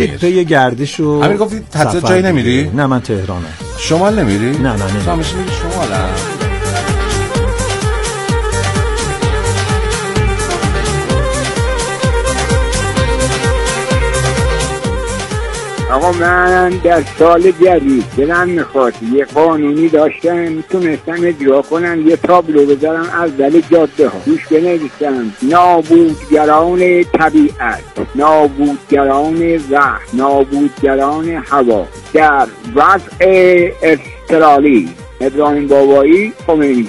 پی گردش و همین گفتی حتی جایی نمیری؟ نه من تهرانم. شمال نمیری؟ نه نمیری. تو همیشه میری شمالم. آقا من در سال جدید دلم میخواد یه قانونی داشتم میتونستم اجرا کنم، یه تابلو بذارم از دل جاده ها توش بنویسم نابودگران طبیعت، نابودگران زهر، نابودگران هوا در وضع اضطراری. ابراهیم بابایی، خمینی.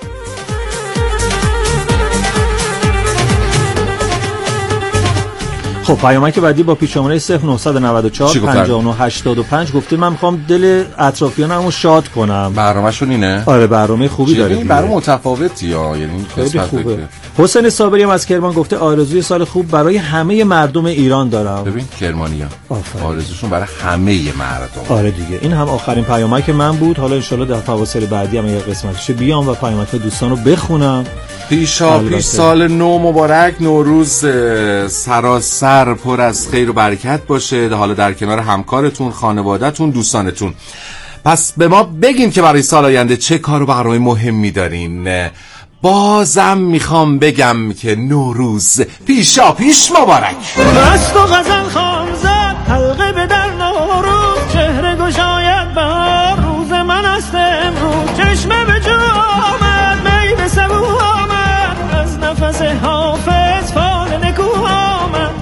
خب پیامک بعدی با پیش‌شماره 0994 5985 گفته من میخوام دل اطرافیانمو شاد کنم. برنامه‌شون اینه؟ آره برنامه خوبی داره. این برنامه متفاوتیه، یعنی خیلی خوبه. حسین صابری هم از کرمان گفته آرزوی سال خوب برای همه مردم ایران دارم. ببین کرمانی‌ها آرزوشون برای همه مردم. آره دیگه این هم آخرین پیامک من بود. حالا ان شاءالله در فواصل بعدی هم یه قسمتش بیام و پیامک دوستانو بخونم. پیش سال نو مبارک، نوروز سراسر پر از خیر و برکت باشه، حالا در کنار همکارتون، خانواده‌تون، دوستانتون. پس به ما بگین که برای سال آینده چه کار و برنامه مهمی دارین. بازم میخوام بگم که نوروز پیش مبارک. مست و غزل خام زد حلقه به در نوروز، چهره گشاید بهار روز من است امروز، چشمه به جو آمد می به سبو آمد، از نفس حافظ فال نکو آمد.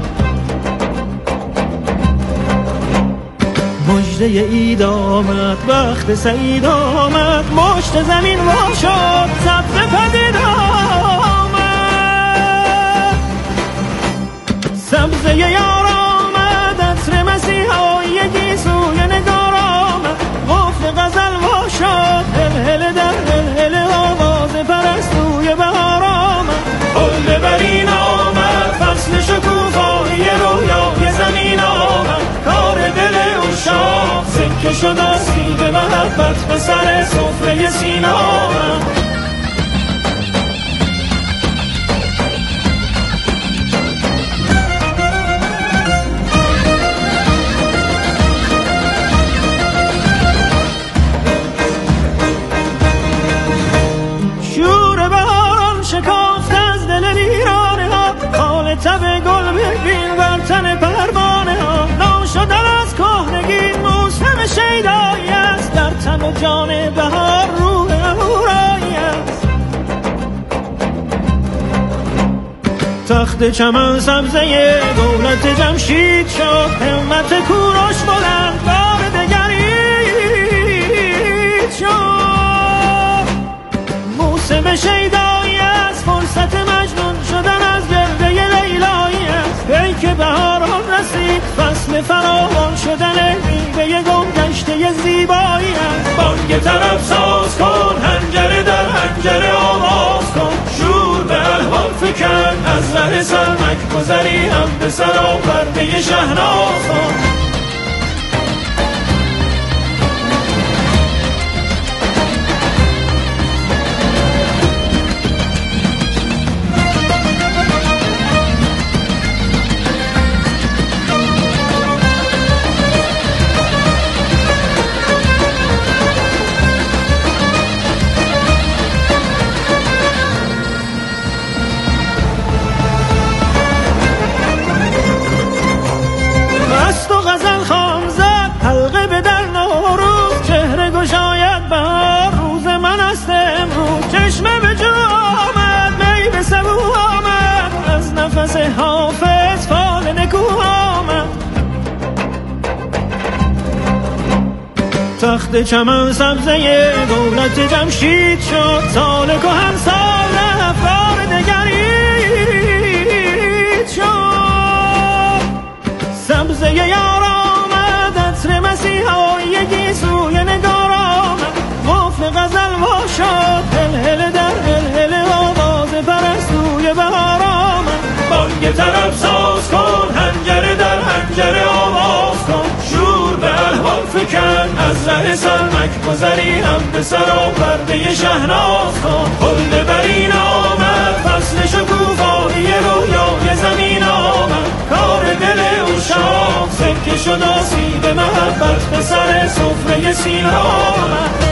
مژده عید آمد وقت سعید آمد، مشت زمین وا شد سبزه پدید آمد، سبزه یار آمد عطر مسیحای گیسوی نگار آمد، قفل غزل وا شد هل در هل آواز پرستوی بهار آمد، گل برین آمد فصل شکوفایی رویای زمین آمد، کار دل عشاق سکه شد از سیب محبت به سر سفره سینا آمد. شور بهاران شکافت از دل ویرانه ها، حال تب گل ببین بر تن پروانه ها، ناشدن از کهنگی موسم شیدایی است، در تن و جان بهار روح اهورایی است. تخت چمن سبزه دولت جمشید شد، همت کوروش بلند بار دگرید شد، موسم شیدایی است، فرصت مجنون شدن از گرده لیلایی است، ای که بهاران رسید فصل فراوان شدن میوه گم گشته زیبایی است. بانگ طرب ساز کن حنجره در حنجره آواز کن، شور به الوان فکن از ره سرمک گذری هم به سرا پرده شهناز کن. حافظ فال نکو آمد، تخت چمن سبزه دولت جمشید شد، سال کهن سال افکار دگرید شد، سبزه یار آمد عطر مسیحای گیسوی نگار آمد، قفل غزل وا شد هل در هل آواز پرستوی بهار آمد، بانگ طرب ساز کن حنجره در حنجره آواز کن، شور به الوان فکن از ره سرمک گذری هم به سرا پرده شهناز کن، گل برین آمد فصل شکوفایی رویای زمین آمد، کار دل عشاق سکه شد آسیب محبت به سر سفره سینه آمد.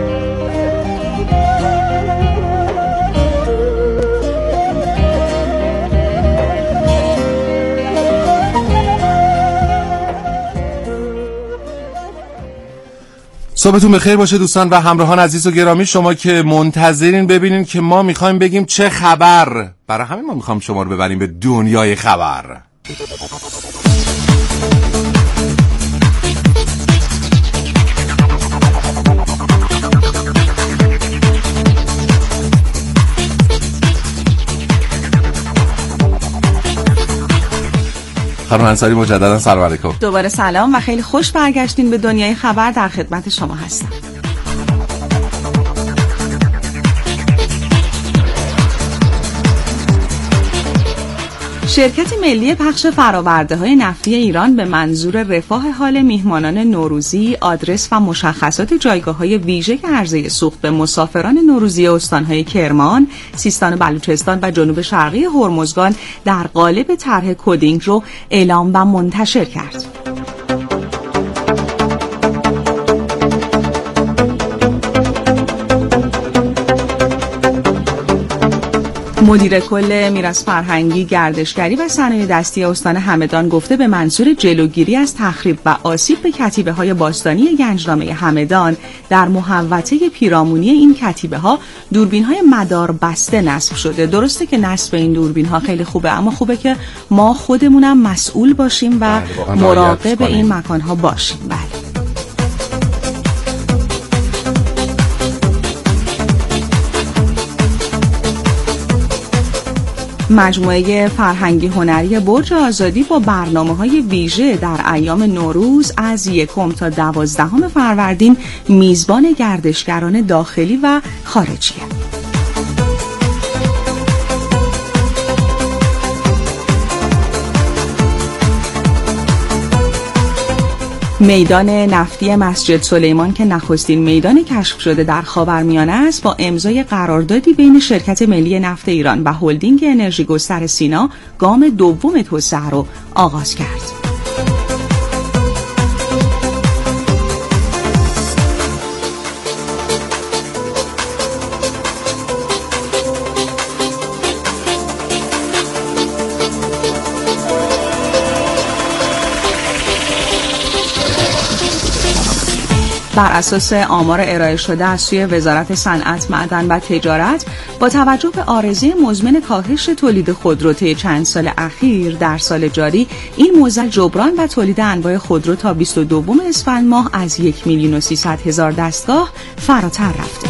صبحتون بخیر باشه دوستان و همراهان عزیز و گرامی، شما که منتظرین ببینین که ما میخوایم بگیم چه خبر، برای همین ما میخوایم شما رو ببریم به دنیای خبر. خانم انصاری مجددا سلام علیکم. دوباره سلام و خیلی خوش برگشتین به دنیای خبر. در خدمت شما هستم. شرکت ملی پخش فرآورده‌های نفتی ایران به منظور رفاه حال میهمانان نوروزی آدرس و مشخصات جایگاه‌های ویژه عرضه سوخت به مسافران نوروزی استان‌های کرمان، سیستان و بلوچستان و جنوب شرقی هرمزگان در قالب طرح کدینگ رو اعلام و منتشر کرد. مدیر کل میراث فرهنگی، گردشگری و صنایع دستی استان همدان گفته به منظور جلوگیری از تخریب و آسیب به کتیبه‌های باستانی گنجنامه همدان در محوطه پیرامونی این کتیبه‌ها دوربین‌های مدار بسته نصب شده. درسته که نصب این دوربین‌ها خیلی خوبه، اما خوبه که ما خودمونم مسئول باشیم و مراقب این مکان‌ها باشیم. بله. مجموعه فرهنگی هنری برج آزادی با برنامه‌های ویژه در ایام نوروز از 1 تا 12 فروردین میزبان گردشگران داخلی و خارجیه. میدان نفتی مسجد سلیمان که نخستین میدان کشف شده در خاورمیانه است، با امضای قراردادی بین شرکت ملی نفت ایران و هلدینگ انرژی گستر سینا گام دوم توسعه را آغاز کرد. بر اساس آمار ارائه شده از سوی وزارت صنعت، معدن و تجارت، با توجه به عارضه مزمن کاهش تولید خودرو طی چند سال اخیر، در سال جاری این معضل جبران و تولید انواع خودرو تا 22 اسفند ماه از 1,300,000 دستگاه فراتر رفته.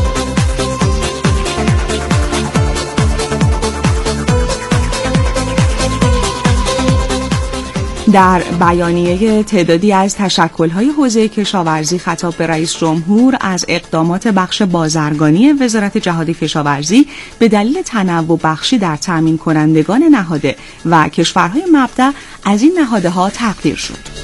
در بیانیه تعدادی از تشکل‌های حوزه کشاورزی خطاب به رئیس جمهور از اقدامات بخش بازرگانی وزارت جهاد کشاورزی به دلیل تنوع بخشی در تامین کنندگان نهاده و کشورهای مبدأ از این نهادها تقدیر شد.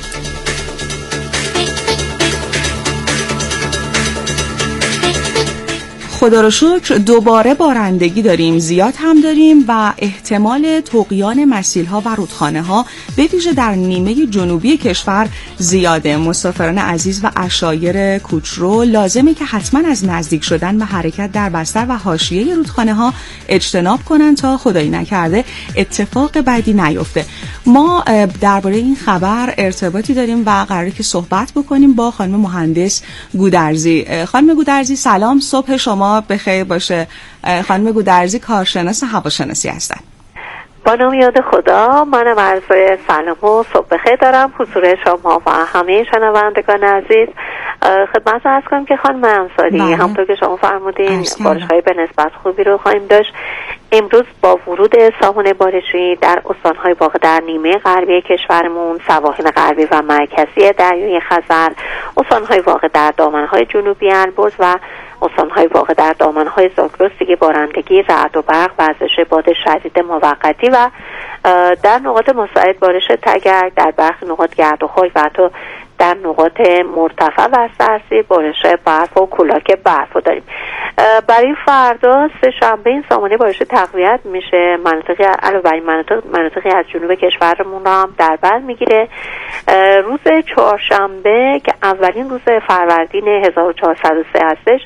خدا رو شکر دوباره بارندگی داریم، زیاد هم داریم و احتمال طغیان مسیل‌ها و رودخانه‌ها به ویژه در نیمه جنوبی کشور زیاده. مسافران عزیز و عشایر کوچرو لازمه که حتما از نزدیک شدن و حرکت در بستر و حاشیه رودخانه‌ها اجتناب کنن تا خدایی نکرده اتفاق بدی نیفته. ما درباره این خبر ارتباطی داریم و قراره که صحبت بکنیم با خانم مهندس گودرزی. خانم گودرزی سلام، صبح شما بخیر باشه. خانم گودرزی کارشناس هواشناسی هستن. با نام یاد خدا، منم عرض سلام و صبح بخیر دارم حضور شما و همه شنوندگان عزیز. خدمت عرض کنم که خانم انصاری همونطور که شما فرمودین بارش‌های به نسبت خوبی رو خواهیم داشت. امروز با ورود ساحون بارشی در استان‌های واقع در نیمه غربی کشورمون، سواحل غربی و مرکزی دریای خزر، استان‌های واقع در دامنه‌های جنوبی البرز و استان‌های واقع در دامنه‌های زاگرس دیگه بارندگی، رعد و برق، وزش باد شدید موقتی و در نقاط مستعد بارش تگرگ، در برخی نقاط گرد و خاک و حتی در نقاط مرتفع و سرسی بارش برف و کولاک برف داریم. برای فردا سه شنبه این سامانه بارش تقویت میشه. علاوه بر این مناطقی از جنوب کشورمون رو هم در بر میگیره. روز چهارشنبه که اولین روز فروردین 1403 هستش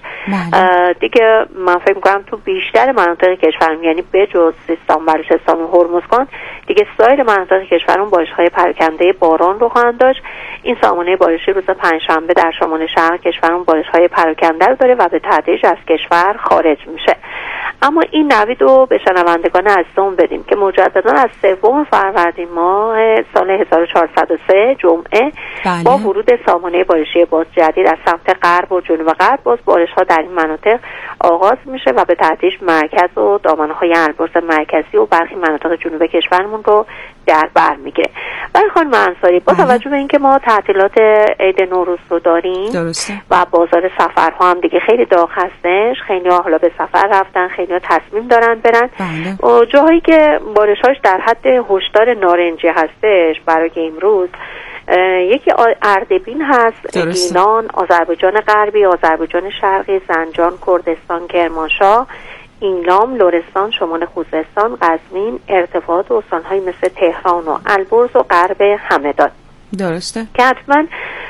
دیگه من فکر میکنم تو بیشتر مناطق کشورمون، یعنی به جز سیستان، بلوچستان و هرمزگان، دیگه سایر مناطق کشورمون بارش‌های پراکنده باران رو خواهند داشت. این سامانه بارشی روز پنجشنبه در شمال شرق کشورمون بارش‌های پراکنده رو داره و به تدریج از کشور خارج میشه. اما این نوید رو به شنوندگان عزیزمون بدیم که مجددا از 3 فروردین ماه سال 1403 جمعه با ورود سامانه بارشی باز جدید از سمت غرب و جنوب غرب باز بارش‌ها در این مناطق آغاز میشه و به تدریج مرکز و دامنه‌های البرز مرکزی و برخی مناطق جنوب کشورمون رو در بر میگیره. برای خانم انصاری با توجه به اینکه ما تعطیلات عید نوروز رو داریم و بازار سفرها هم دیگه خیلی داغ هستش، خیلی ها حالا به سفر رفتن، خیلی ها تصمیم دارن برن و جاهایی که بارش‌هاش در حد هشدار نارنجی هستش برای امروز یکی اردبیل هست، گیلان، آذربایجان غربی، آذربایجان شرقی، زنجان، کردستان، کرمانشاه، اینلام، لرستان، شمال خوزستان، قزوین، ارتفاعات استان‌های مثل تهران و البرز و غرب همدان. درسته که حتما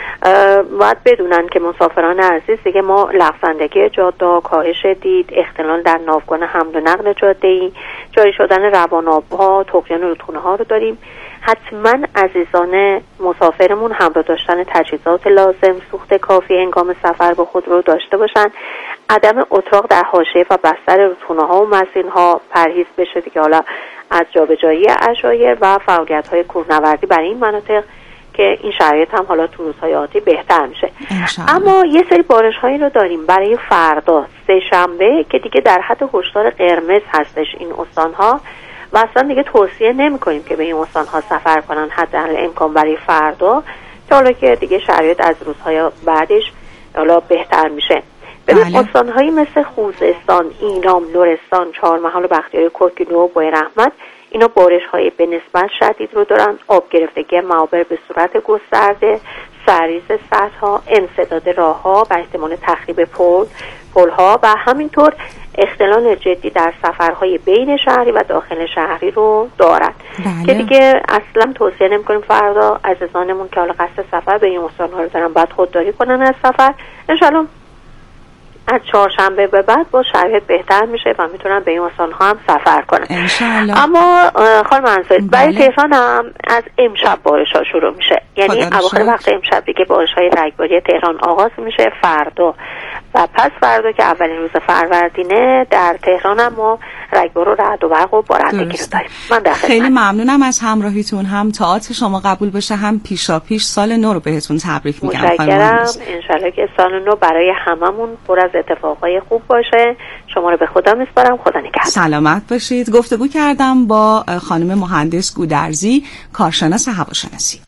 باید بدونن که مسافران عزیز دیگه ما لغزندگی جاده، کاهش دید، اختلال در ناوگان حمل و نقل جاده‌ای، جاری شدن روان‌آب‌ها، طغیان رودخونه‌ها رو داریم. حتما عزیزان مسافرمون همراه داشتن تجهیزات لازم، سوخت کافی هنگام سفر با خود رو داشته باشن، عدم اتراق در حاشیه و بستر رودخونه‌ها و مسیرها پرهیز بشه دیگه، حالا از جابجایی عشایر و فعالیت‌های کوهنوردی برای این مناطق که این شرایط هم حالا تو روزهای آتی بهتر میشه. اما یه سری بارش‌هایی رو داریم برای فردا سه شنبه که دیگه در حد هشدار قرمز هستش این استان‌ها و اصلا دیگه توصیه نمی‌کنیم که به این استان‌ها سفر کنن حداقل امکان برای فردا، تا حالا که دیگه شرایط از روزهای بعدش حالا بهتر میشه. ببین استان‌هایی مثل خوزستان، اینام، لرستان، چهارمحال و بختیاری، کرکینو و بوی رحمت اینا بارش‌های به نسبت شدید رو دارن. آب گرفتگی معابر به صورت گسترده، سرریز سدها، انسداد راه‌ها و احتمال تخریب پل‌ها و همینطور اختلال جدی در سفرهای بین شهری و داخل شهری رو دارد. که دیگه اصلا توصیه نمی‌کنیم فردا عزیزانمون که حالا قصد سفر به این استان‌ها رو دارن باید خودداری کنن از سفر. انشالله از چهارشنبه به بعد با شرایط بهتر میشه و میتونن به این استان‌ها هم سفر کنن انشالله. اما خانم انصاری برای تهران هم از امشب بارش‌ها شروع میشه، یعنی اواخر وقت امشب دیگه بارش‌های رگباری تهران آغاز میشه. فردا و پس فردا که اولین روز فروردینه در تهران هم ما رگبار و رعد و برق و بارندگی رو داریم. من در خیلی ممنونم از همراهیتون، هم تئاتر شما قبول بشه، هم پیشاپیش سال نو رو بهتون تبریک میگم. متشکرم. انشالله که سال نو برای هممون پر از اتفاقای خوب باشه. شما رو به خدا میسپارم. خدا نگهدار. سلامت باشید. گفتگو کردم با خانم مهندس گودرزی، کارشناس هواشناسی.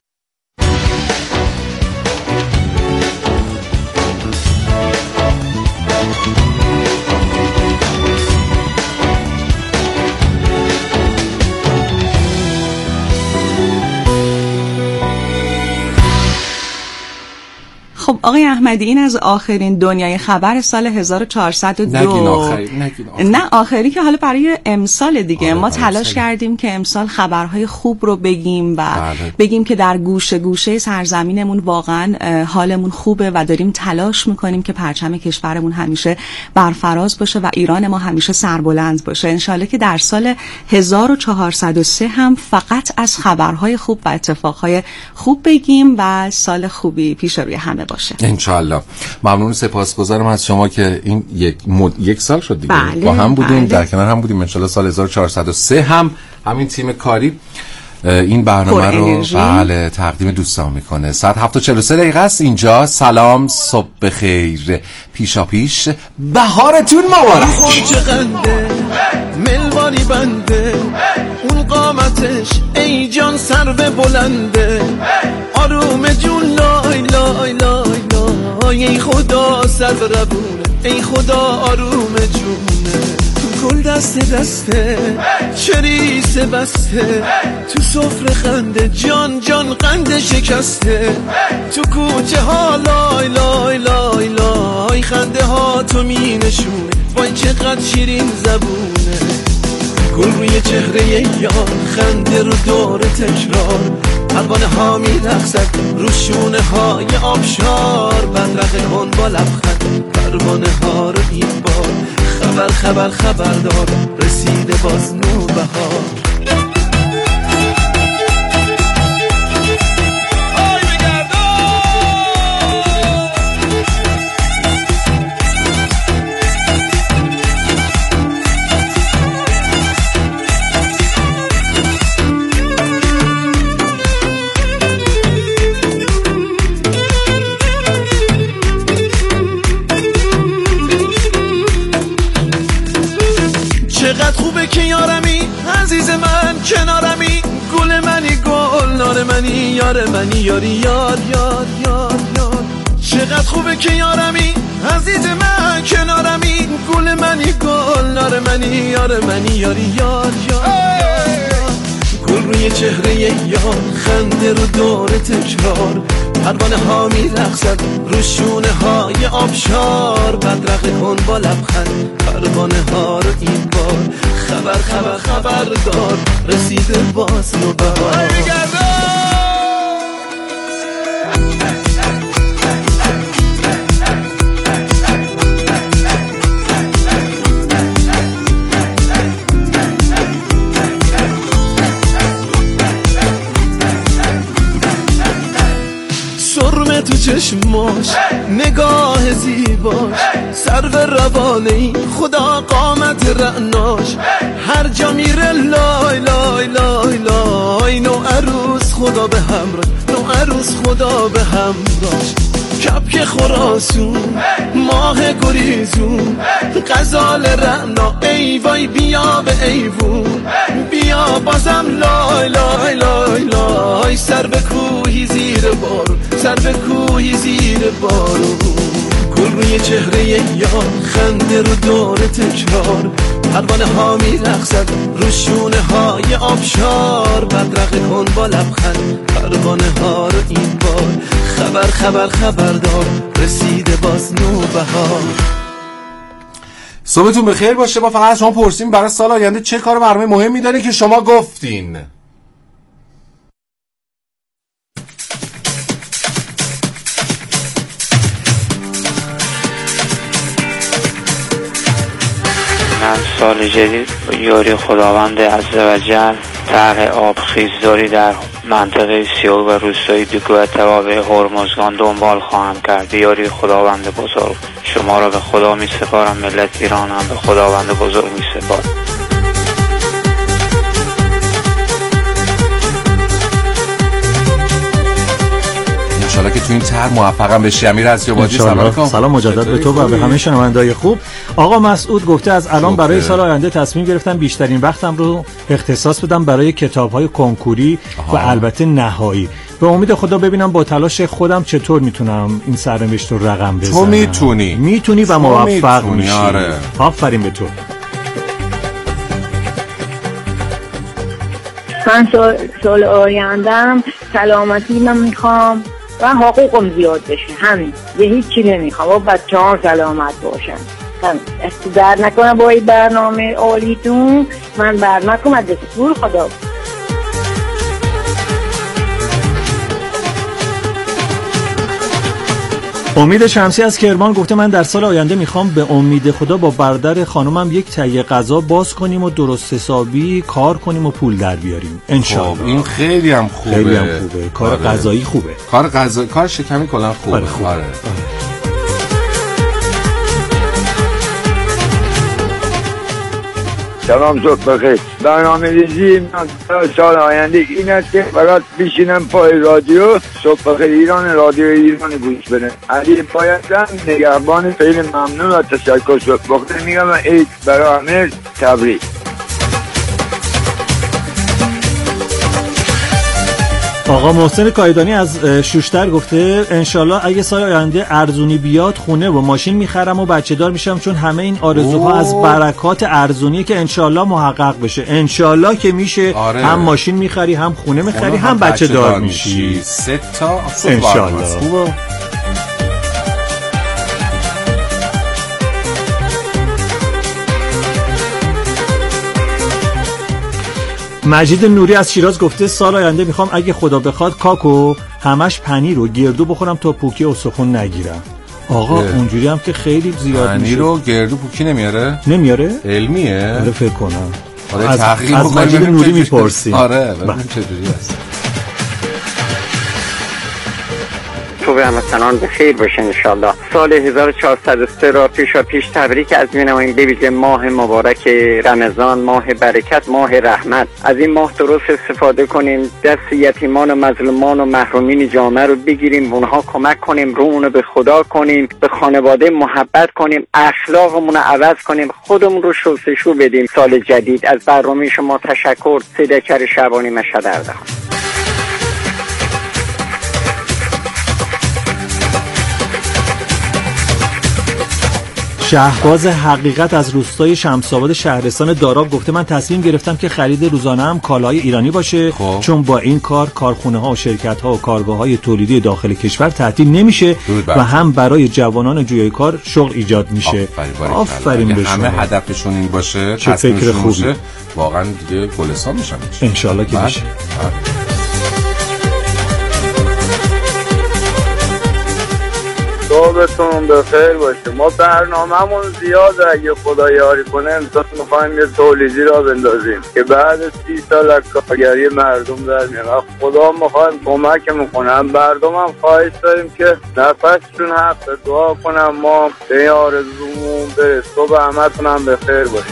خب آقای احمدی، این از آخرین دنیای خبر سال 1402. نگین آخری. نه آخری که حالا برای امسال دیگه ما تلاش کردیم که امسال خبرهای خوب رو بگیم و بگیم که در گوشه گوشه سرزمینمون واقعا حالمون خوبه و داریم تلاش میکنیم که پرچم کشورمون همیشه برفراز باشه و ایران ما همیشه سربلند باشه. انشالله که در سال 1403 هم فقط از خبرهای خوب و اتفاقهای خوب بگیم و سال خوبی پیش روی همه باشه انشالله. ممنون، سپاسگزارم از شما که این یک سال شد دیگه با هم بودیم، در کنار هم بودیم. انشالله سال 1403 هم همین تیم کاری این برنامه رو تقدیم دوستان میکنه. ساعت 7:43 است اینجا. سلام، صبح بخیر، پیشا پیش بهارتون مبارک. ملوانی بنده اون قامتش ای جان سر به بلنده، آروم جون لای لای لای لای، ای خدا سر ربونه، ای خدا آروم جونه، گل دست دسته چریسه بسته، تو سفره خنده جان جان قنده شکسته، تو کوچه ها لای لای لای لای، وای خنده ها تو می نشونه، وای چقدر شیرین زبونه. گل روی چهره یار، خنده رو دور تکرار، پروانه ها می رقصد رو شونه های آبشار. بدرقه کن با لبخند پروانه ها رو این بار، خبر خبر خبردار رسیده باز نوبهار. چقدر خوبه که یارمی عزیز من کنارمی، گل منی گل نار منی یار منی یاری یار یار یار یار. چقدر خوبه که یارمی عزیز من کنارمی، گل منی گل نار منی یار منی یاری یار یار یار. گل روی چهره یار، خنده رو دور تکرار، پروانه ها می رقصد رو شونه های آبشار. بدرقه کن با لبخند پروانه ها رو این بار، خبر خبر خبردار رسیده باز نوبهار. سرمه تو چشماش، نگاه زیباش، سرو روانه‌ای خدا قامت رعناش. هر جا میره لای لای لای لای، نو عروس خدا به همراش، نو عروس خدا به همراش. کپک خراسون، ماه گریزون، غزال رعنا ای وای بیا به ایوون. بیا بازم لای لای لای لای، سر به کوهی زیر بارون، سر به کوهی زیر بارون. گل روی چهره یار، خنده رو دور تکرار، پروانه ها می رقصد رو شونه های آبشار. بدرقه کن با لبخند پروانه ها رو این بار، خبر خبر خبردار رسیده باز نوبهار. صبحتون بخیر باشه. ما فقط شما پرسیم برای سال آینده چه کار برنامه مهمی داره که شما گفتین. من سال جدید یاری خداوند عزوجل طرح آبخیزداری در منطقه سیاه و روستایی دیگو اتوابه هرمزگان دنبال خواهم کرد. یاری خداوند بزرگ. شما را به خدا می سپارم، ملت ایران هم به خداوند بزرگ می سپارم. انشالله که تو این طرح موفقم بشی. امیر اسیابادی سلام علیکم. سلام مجدد به تو و به همه شنونده‌های خوب. آقا مسعود گفته از الان برای سال آینده تصمیم گرفتم بیشترین وقتم رو اختصاص بدم برای کتاب‌های کنکوری و البته نهایی. به امید خدا ببینم با تلاش خودم چطور میتونم این سرنوشت رو رقم بزنم. تو میتونی و موفق میشی. آره. آفرین به تو. من سال آیندم سلامتی من میخوام و حقوقم زیاد بشه. همین، یه هیچی نمیخوام و بچه ها سلامت باشن. دست در نکنه با این برنامه عالیتون. من بر نکنم از دستور خدا. امید شمسی از کرمان گفته من در سال آینده میخوام به امید خدا با برادر خانومم یک تهیه غذا باز کنیم و درست حسابی کار کنیم و پول در بیاریم انشاءالله. این خیلی هم خوبه. خیلی هم خوبه. کار غذایی خوبه. کار شکمی کلا خوبه. آره. سلام صبح بخیر. برنامه ریزی من سال آینده این است که فقط بشینم پای رادیو صبح بخیر ایران، رادیو ایران گوش بدم. علی پایتم نگهبان. خیلی ممنون و تشکر. صبح بخیر میگم و عید برای همه تبریک. آقا محسن کایدانی از شوشتر گفته انشالله اگه سال آینده ارزونی بیاد خونه و ماشین میخرم و بچه دار میشم، چون همه این آرزوها از برکات ارزونیه که انشالله محقق بشه. انشالله که میشه. آره. هم ماشین میخری، هم خونه میخری، هم بچه دار میشی. 3 تا انشالله. مجید نوری از شیراز گفته سال آینده میخوام اگه خدا بخواد کاکو همش پنیر و گردو بخورم تا پوکی استخون نگیرم. آقا اونجوری هم که خیلی زیاد میشه. پنیر و گردو پوکی نمیاره؟ علمیه؟ آره فکر کنم. آره از مجید نوری میپرسیم. آره ببین چجوری است. صبح هموطنان بخیر باشه انشالله. سال 1403 را پیش تبریک از می‌نماییم به ویژه ماه مبارک رمضان، ماه برکت، ماه رحمت. از این ماه درست استفاده کنیم، دست یتیمان و مظلومان و محرومین جامعه رو بگیریم، اونها کمک کنیم، رومون رو به خدا کنیم، به خانواده محبت کنیم، اخلاقمون رو عوض کنیم، خودمون رو شستشو بدیم. سال جدید از برنامه شما تشکر. سیدکر شعبانی مشهد اردهان. شهباز حقیقت از روستای شمس‌آباد شهرستان داراب گفته من تصمیم گرفتم که خرید روزانه هم کالای ایرانی باشه چون با این کار کارخونه‌ها و شرکت‌ها و کارگاه‌های تولیدی داخل کشور تعطیل نمیشه و هم برای جوانان جویای کار شغل ایجاد میشه. آفرین به شما. همه هدفشون این باشه، چه فکر خوبی. واقعا دیگه گلستان میشن ان شاءالله که میشه. صبحتون بخیر باشه. ما برنامه‌مون زیاده، اگه خدا یاری کنه امسال می‌خوایم یه تولیدی را بندازیم که بعد 30 سال از کارگری مردم در میاد. خدا می‌خوایم کمک می‌کنه. مردم هم خواهش داریم که نفسشون حق دعا کنم ما به آرزومون برسه. صبح همتون هم بخیر باشه.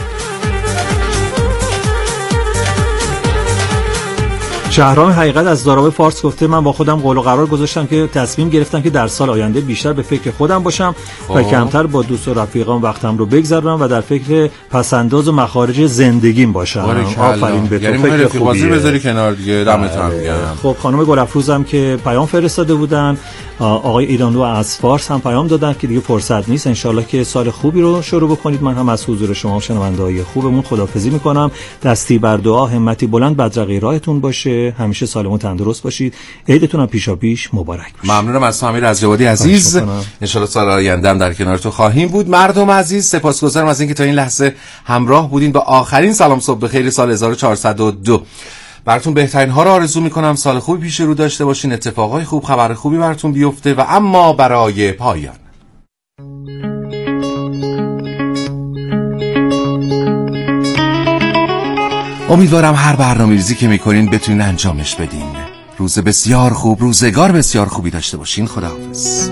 شهرام حقیقت از داراب فارس گفته من با خودم قول و قرار گذاشتم که تصمیم گرفتم که در سال آینده بیشتر به فکر خودم باشم و کمتر با دوست و رفیقام وقتم رو بگذرونم و در فکر پسنداز و مخارج زندگیم باشم. آفرین به تو. یعنی فکر خوبیه. بذاری کنار دیگه. دمتون گرم. خب خانم گلافروزم که پیام فرستاده بودن، آقای ایرانلو از فارس هم پیام دادن که دیگه فرصت نیست. انشالله که سال خوبی رو شروع بکنید. من هم از حضور شما شنونده‌های خوبمون خداحافظی میکنم. دستی بر دعا، همتی بلند، بدرقه راهتون باشه. همیشه سالم و تندرست باشید. عیدتون هم پیشاپیش مبارک باشه. ممنونم از امیر رضوانی عزیز. ان شاءالله سال آینده هم در کنارتون خواهیم بود. مردم عزیز سپاسگزارم از اینکه تا این لحظه همراه بودین با آخرین سلام صبح بخیر سال 1402. براتون بهترین ها رو آرزو میکنم. سال خوبی پیش رو داشته باشین، اتفاقای خوب، خبر خوبی براتون بیفته. و اما برای پایان امیدوارم هر برنامه‌ریزی که میکنین بتونین انجامش بدین. روز بسیار خوب، روزگار بسیار خوبی داشته باشین. خداحافظ.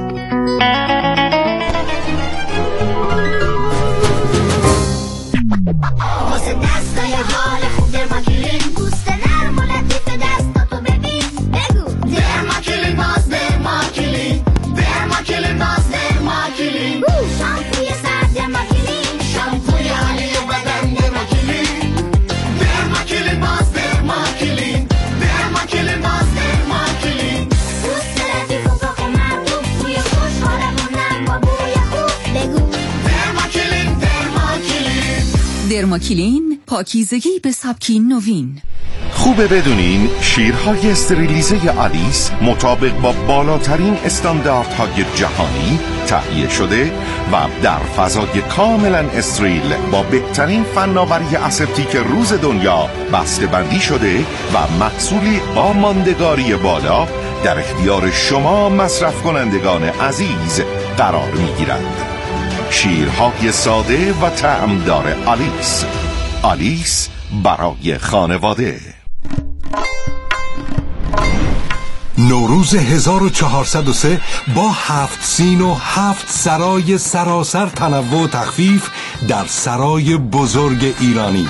درماکلین، پاکیزگی به سبک نوین. خوبه بدونین شیرهای استریلیزه آلیس مطابق با بالاترین استانداردهای جهانی تهیه شده و در فضای کاملا استریل با بهترین فناوری اسپتیک روز دنیا بسته‌بندی شده و محصولی با ماندگاری بالا در اختیار شما مصرف کنندگان عزیز قرار می‌گیرد. شیرهای ساده و طعمدار آلیس. آلیس برای خانواده. نوروز 1403 با 7 سین و 7 سرای سراسر تنوع و تخفیف در سرای بزرگ ایرانی.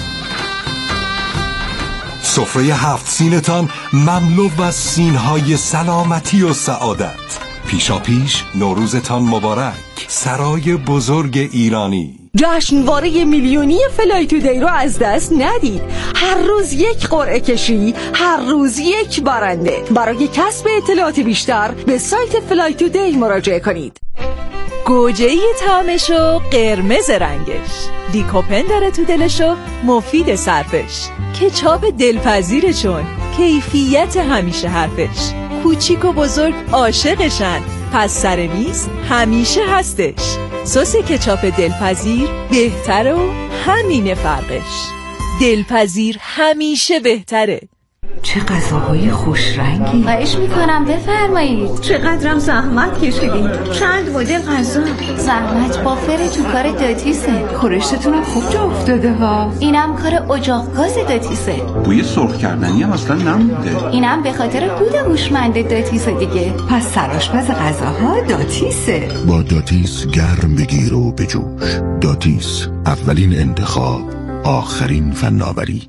سفره 7 سینتان مملو از سینهای سلامتی و سعادت. پیشاپیش نوروزتان مبارک. سرای بزرگ ایرانی. جشنواره میلیونی فلای تودی رو از دست ندید. هر روز یک قرعه کشی، هر روز یک برنده. برای کسب اطلاعات بیشتر به سایت فلای تودی مراجعه کنید. گوجه‌ای طعمشو، قرمز رنگش، دیکوپن داره تو دلشو، مفید صرفش، کچاپ دلپذیرشون، کیفیت همیشه حرفش، کوچیک و بزرگ عاشقشن، پس سر میز همیشه هستش. سس کچاپ دلپذیر بهتره و همینه فرقش. دلپذیر همیشه بهتره. چه غذاهای خوش رنگی. خواهش میکنم بفرمایید. چقدرم زحمت کشیدید. چند مدل غذا. زحمت بافر تو کار داتیسه. خورشتتونم خوب جا افتاده ها. اینم کار اجاق گاز داتیسه. بوی سرخ کردنی هم اصلا نمونده. اینم به خاطر بود هوشمند داتیسه دیگه. پس سرآشپز غذاها داتیسه. با داتیس گرم بگیر و بجوش. داتیس، اولین انتخاب، آخرین فناوری.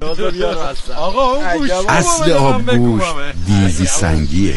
اصل آبگوشت دیزی سنگیه.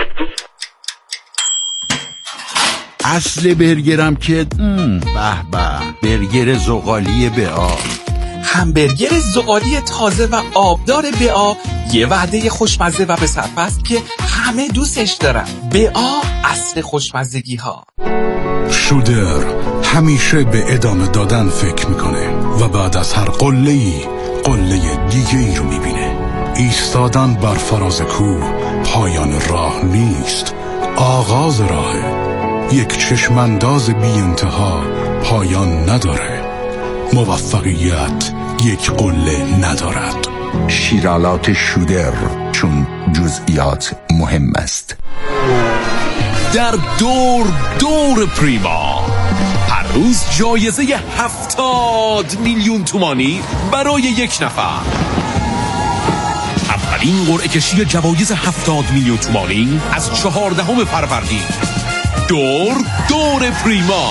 اصل برگرم که به به، برگر زغالی BA. همبرگر زغالی تازه و آبدار BA یه وعده خوشمزه و به صرف است که همه دوستش دارن. BA اصل خوشمزگی ها. شودر همیشه به ادامه دادن فکر میکنه و بعد از هر قله‌ای قله دیگه ای رو میبینه. ایستادن بر فراز کوه پایان راه نیست، آغاز راهه. یک چشمانداز بی انتها پایان نداره. موفقیت یک قله ندارد. شیرالات شودر، چون جزئیات مهم است. در دور پریما هر روز جایزه 70 میلیون تومانی برای یک نفر. اولین قرعه کشی جوایز 70 میلیون تومانی از 14 فروردین. دور پریما.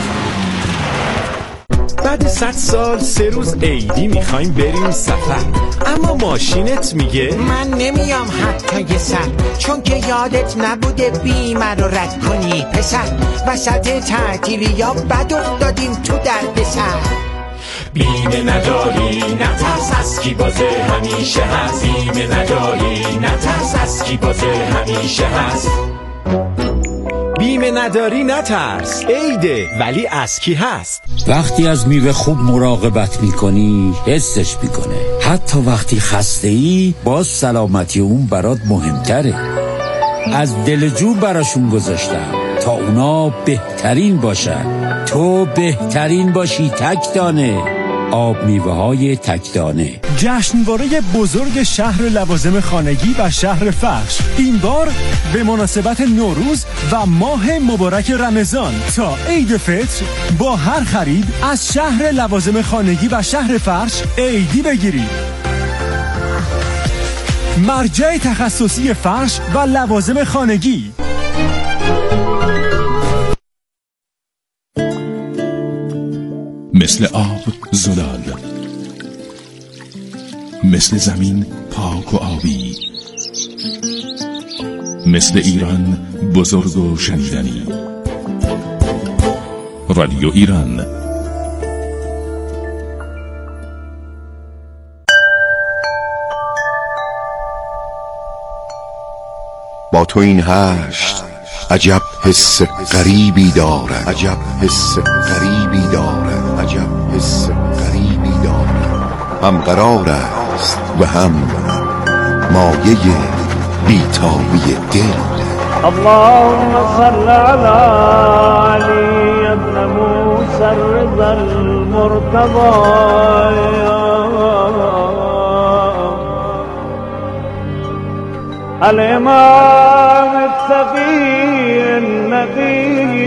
بعد 100 سال 3 روز عیدی میخوایم بریم سفر، اما ماشینت میگه من نمیام حتی یه سر، چون که یادت نبوده بیمه رو رد کنی پسر. وسط تعطیلی یا بد افتادیم تو درد سر. بیمه نداری نترس، از کی بازه همیشه هست. بیمه نداری نترس، از کی بازه همیشه هست. بیمه نداری نترس، عیده ولی از کی هست. وقتی از میوه خوب مراقبت میکنی حسش میکنه. حتی وقتی خسته ای باز سلامتی اون برات مهمتره. از دل جو براشون گذاشتم تا اونا بهترین باشن. تو بهترین باشی تکدانه. آب میوه های تکدانه. جشنواره بزرگ شهر لوازم خانگی و شهر فرش، این بار به مناسبت نوروز و ماه مبارک رمضان تا عید فطر با هر خرید از شهر لوازم خانگی و شهر فرش عیدی بگیرید. مرجع تخصصی فرش و لوازم خانگی. مثل آب زلال، مثل زمین پاک و آبی، مثل ایران بزرگ و شنیدنی. رادیو ایران. با تو این هشت عجب حس غریبی دارم. عجب حس غریبی دارم. عجب حس غریبی دارم. هم قرار است و هم مایه بیتابی دل. اللهم صل على علي ابن موسى الرضا المرتضى الإمام التقي النقي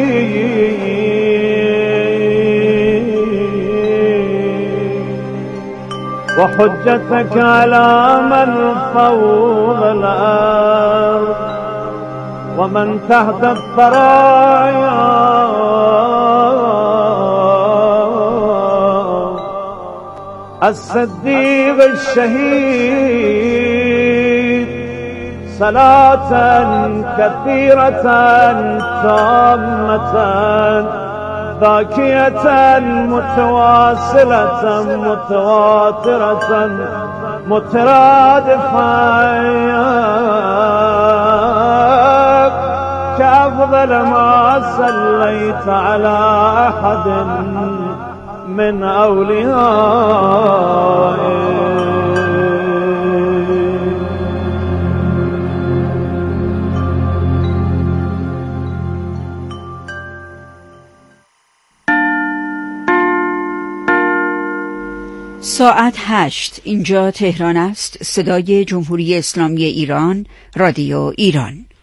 وحجتك على من فوض الأرض ومن تحت الثرايا الصديق الشهيد صلاة كثيرة تامة ذاكية متواصلة متواترة مترادفة كأفضل ما صليت على أحد من أوليائك. ساعت 8 اینجا تهران است. صدای جمهوری اسلامی ایران، رادیو ایران.